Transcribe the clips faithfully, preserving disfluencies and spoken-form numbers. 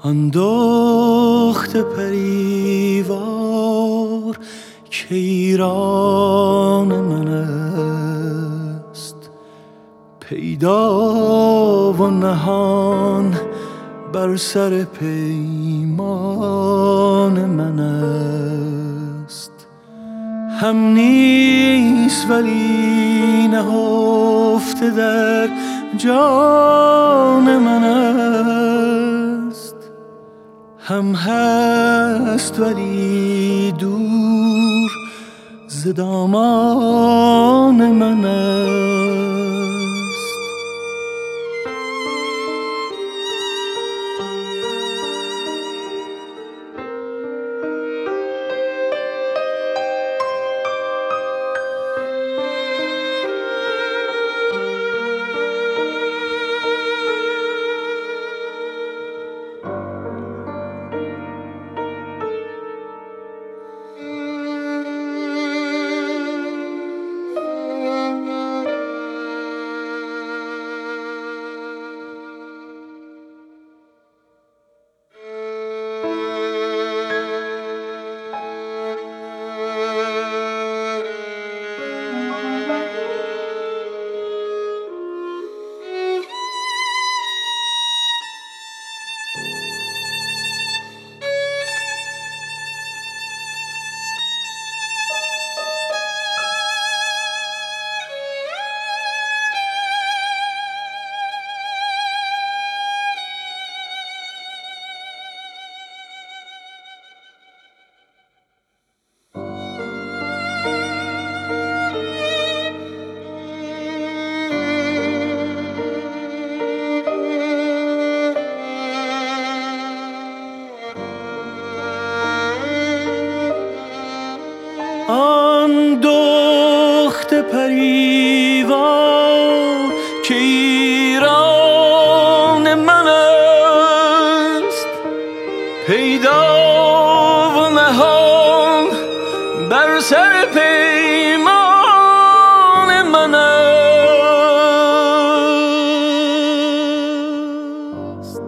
آن دخت پریوار که ایران من است، پیدا و نهان بر سر پیمان من است. هم نیست ولی نهفته در جان من است، هم هست ولی دور ز دامان من است. آن دخت پریوار که ایران من است، پیدا و نهان بر سر پیمان من است.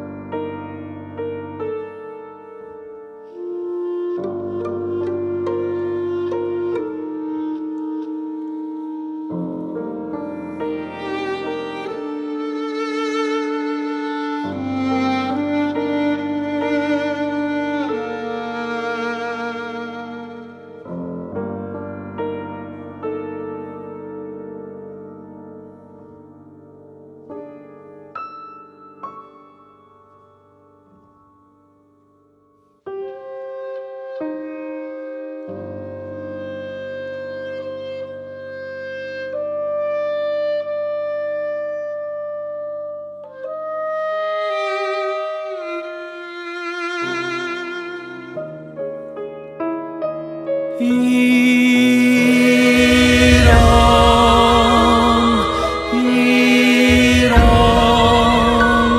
ایران ایران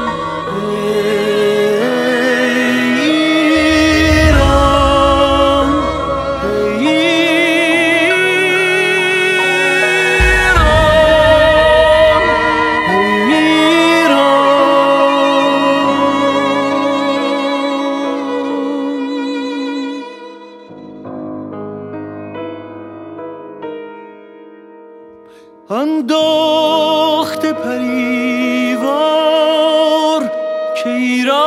ایران آن دخت پریوار که ایران